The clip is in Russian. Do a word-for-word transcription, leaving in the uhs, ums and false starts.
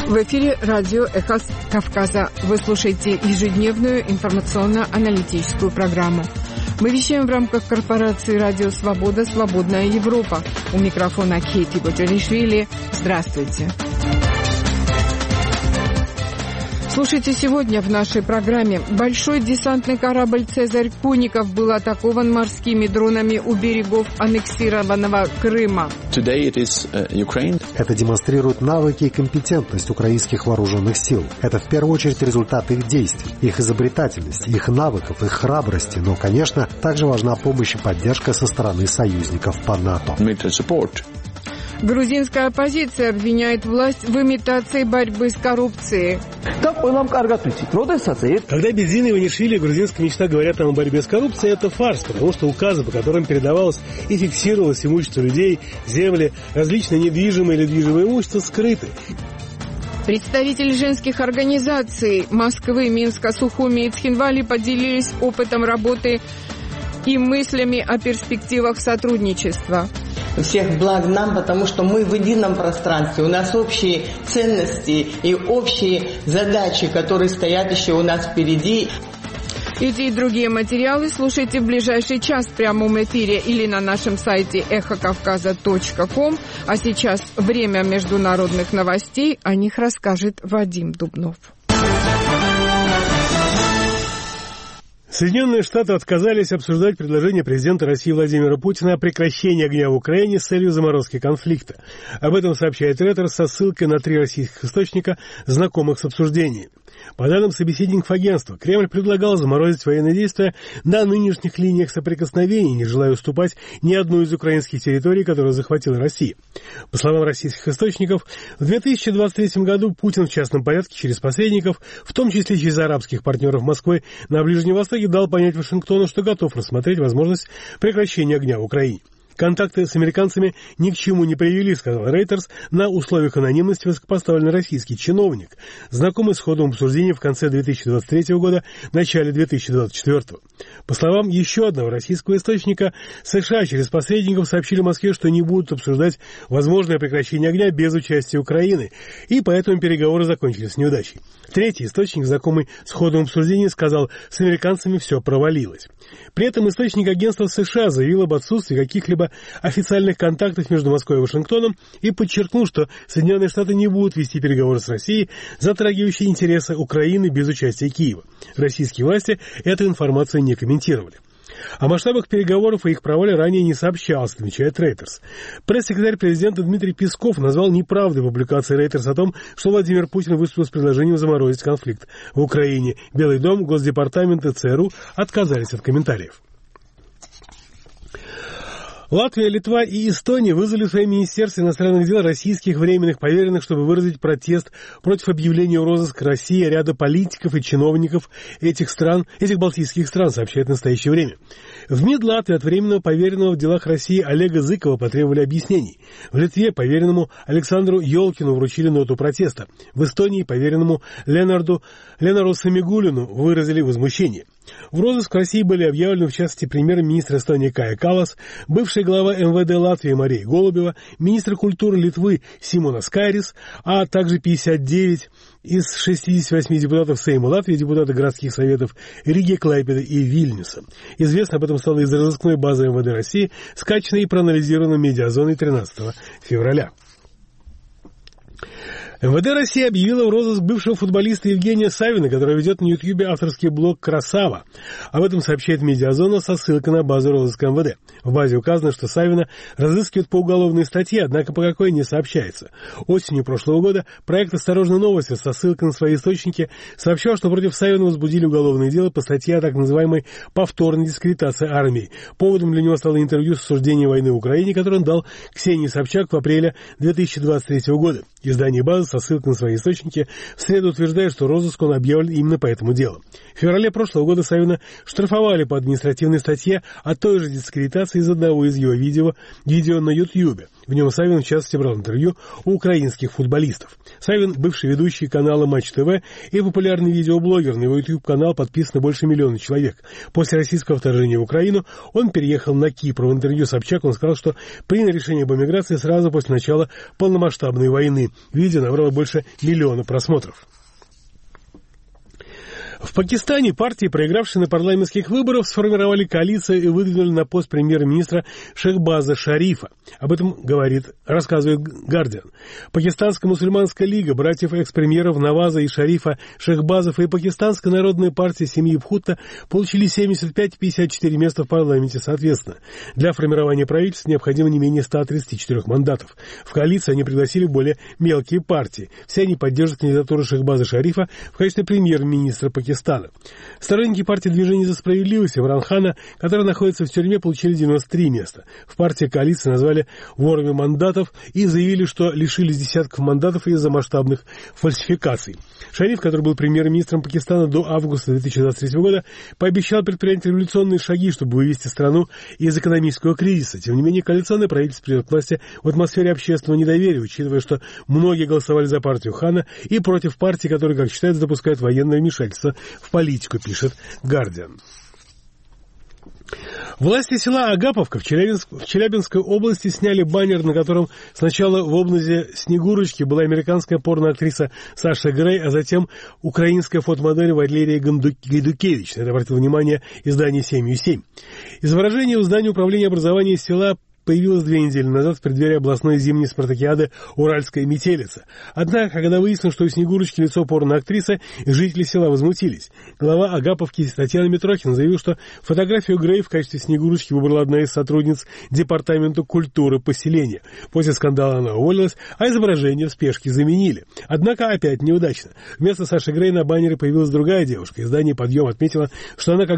В эфире радио «Эхо Кавказа». Вы слушаете ежедневную информационно-аналитическую программу. Мы вещаем в рамках корпорации «Радио Свобода. Свободная Европа». У микрофона Кейти Боджаришвили. Здравствуйте. Слушайте сегодня в нашей программе. Большой десантный корабль «Цезарь Куников» был атакован морскими дронами у берегов аннексированного Крыма. Это демонстрирует навыки и компетентность украинских вооруженных сил. Это в первую очередь результат их действий, их изобретательности, их навыков, их храбрости. Но, конечно, также важна помощь и поддержка со стороны союзников по НАТО. Грузинская оппозиция обвиняет власть в имитации борьбы с коррупцией. Когда Бедзин и Иванишвили и грузинская мечта говорят нам о борьбе с коррупцией, это фарс, потому что указы, по которым передавалось и фиксировалось имущество людей, земли, различные недвижимые или движимое имущество скрыты. Представители женских организаций Москвы, Минска, Сухуми и Цхинвали поделились опытом работы и мыслями о перспективах сотрудничества. Всех благ нам, потому что мы в едином пространстве. У нас общие ценности и общие задачи, которые стоят еще у нас впереди. Эти и другие материалы слушайте в ближайший час в прямом эфире или на нашем сайте эхо кавказа точка ком. А сейчас время международных новостей. О них расскажет Вадим Дубнов. Соединенные Штаты отказались обсуждать предложение президента России Владимира Путина о прекращении огня в Украине с целью заморозки конфликта. Об этом сообщает Reuters со ссылкой на три российских источника, знакомых с обсуждением. По данным собеседников агентства, Кремль предлагал заморозить военные действия на нынешних линиях соприкосновений, не желая уступать ни одну из украинских территорий, которую захватила Россия. По словам российских источников, в две тысячи двадцать третьем году Путин в частном порядке через посредников, в том числе через арабских партнеров Москвы на Ближнем Востоке, дал понять Вашингтону, что готов рассмотреть возможность прекращения огня в Украине. Контакты с американцами ни к чему не привели, сказал Reuters на условиях анонимности высокопоставленный российский чиновник, знакомый с ходом обсуждения в конце две тысячи двадцать третьего года, начале две тысячи двадцать четвёртого. По словам еще одного российского источника, США через посредников сообщили Москве, что не будут обсуждать возможное прекращение огня без участия Украины, и поэтому переговоры закончились неудачей. Третий источник, знакомый с ходом обсуждения, сказал, с американцами все провалилось. При этом источник агентства США заявил об отсутствии каких-либо официальных контактов между Москвой и Вашингтоном и подчеркнул, что Соединенные Штаты не будут вести переговоры с Россией, затрагивающие интересы Украины без участия Киева. Российские власти эту информацию не комментировали. О масштабах переговоров и их провале ранее не сообщалось, отмечает Reuters. Пресс-секретарь президента Дмитрий Песков назвал неправдой публикации Reuters о том, что Владимир Путин выступил с предложением заморозить конфликт в Украине. Белый дом, Госдепартамент и ЦРУ отказались от комментариев. Латвия, Литва и Эстония вызвали в свои министерства иностранных дел российских временных поверенных, чтобы выразить протест против объявления в розыск России ряда политиков и чиновников этих стран, этих балтийских стран, сообщает в настоящее время. В МИД Латвии от временного поверенного в делах России Олега Зыкова потребовали объяснений. В Литве поверенному Александру Ёлкину вручили ноту протеста. В Эстонии поверенному Ленарду, Ленару Самигулину выразили возмущение. В розыск России были объявлены, в частности, премьер-министр Эстонии Кая Каллас, бывший глава эм вэ дэ Латвии Мария Голубева, министр культуры Литвы Симонас Кайрис, а также пятьдесят девять из шестидесяти восьми депутатов Сейма Латвии, депутаты городских советов Риги, Клайпеды и Вильнюса. Известно об этом стало из разыскной базы эм вэ дэ России, скачанной и проанализированной медиазоной тринадцатого февраля. эм вэ дэ России объявила в розыск бывшего футболиста Евгения Савина, который ведет на Ютьюбе авторский блог «Красава». Об этом сообщает Медиазона со ссылкой на базу розыска эм вэ дэ. В базе указано, что Савина разыскивают по уголовной статье, однако по какой не сообщается. Осенью прошлого года проект «Осторожно, новости» со ссылкой на свои источники сообщал, что против Савина возбудили уголовное дело по статье о так называемой повторной дискредитации армии. Поводом для него стало интервью с осуждением войны в Украине, которое он дал Ксении Собчак в апреле две тысячи двадцать третьего года. Издание «Базы» со ссылкой на свои источники в среду утверждает, что розыск он объявлен именно по этому делу. В феврале прошлого года Савина штрафовали по административной статье о той же дискредитации из одного из его видео, видео на Ютьюбе. В нем Савин, в частности, брал интервью у украинских футболистов. Савин – бывший ведущий канала Матч ТВ и популярный видеоблогер. На его YouTube-канал подписано больше миллиона человек. После российского вторжения в Украину он переехал на Кипр. В интервью Собчак он сказал, что принял решение об эмиграции сразу после начала полномасштабной войны. Видео набрало больше миллиона просмотров. В Пакистане партии, проигравшие на парламентских выборах, сформировали коалицию и выдвинули на пост премьер-министра Шехбаза Шарифа. Об этом говорит, рассказывает Гардиан. Пакистанская мусульманская лига, братьев экс-премьеров Наваза и Шарифа Шехбазов и Пакистанская народная партия семьи Бхутта получили семьдесят пять и пятьдесят четыре места в парламенте соответственно. Для формирования правительства необходимо не менее ста тридцати четырёх мандатов. В коалицию они пригласили более мелкие партии. Все они поддерживают кандидатуру Шехбаза Шарифа в качестве премьер-министра Пакистана. Пакистана. Сторонники партии «Движение за справедливость» Имран Хана, который находится в тюрьме, получили девяносто три места. В партии коалиции назвали ворами мандатов и заявили, что лишились десятков мандатов из-за масштабных фальсификаций. Шариф, который был премьер-министром Пакистана до августа две тысячи двадцать третьего года, пообещал предпринять революционные шаги, чтобы вывести страну из экономического кризиса. Тем не менее, коалиционное правительство придет к власти в атмосфере общественного недоверия, учитывая, что многие голосовали за партию Хана и против партии, которая, как считается, допускает военное вмешательство в политику, пишет Гардиан. Власти села Агаповка в, Челябинск, в Челябинской области сняли баннер, на котором сначала в образе Снегурочки была американская порноактриса Саша Грей, а затем украинская фотомодель Валерия Гайдукевич. На это обратило внимание издание «семью семь». Изображение у здания управления образования села появилась две недели назад в преддверии областной зимней спартакиады «Уральская метелица». Однако, когда выяснилось, что у Снегурочки лицо порноактрисы, жители села возмутились. Глава Агаповки Татьяна Митрохина заявила, что фотографию Грей в качестве Снегурочки выбрала одна из сотрудниц Департамента культуры поселения. После скандала она уволилась, а изображение в спешке заменили. Однако опять неудачно. Вместо Саши Грей на баннере появилась другая девушка. Издание «Подъем» отметило, что она как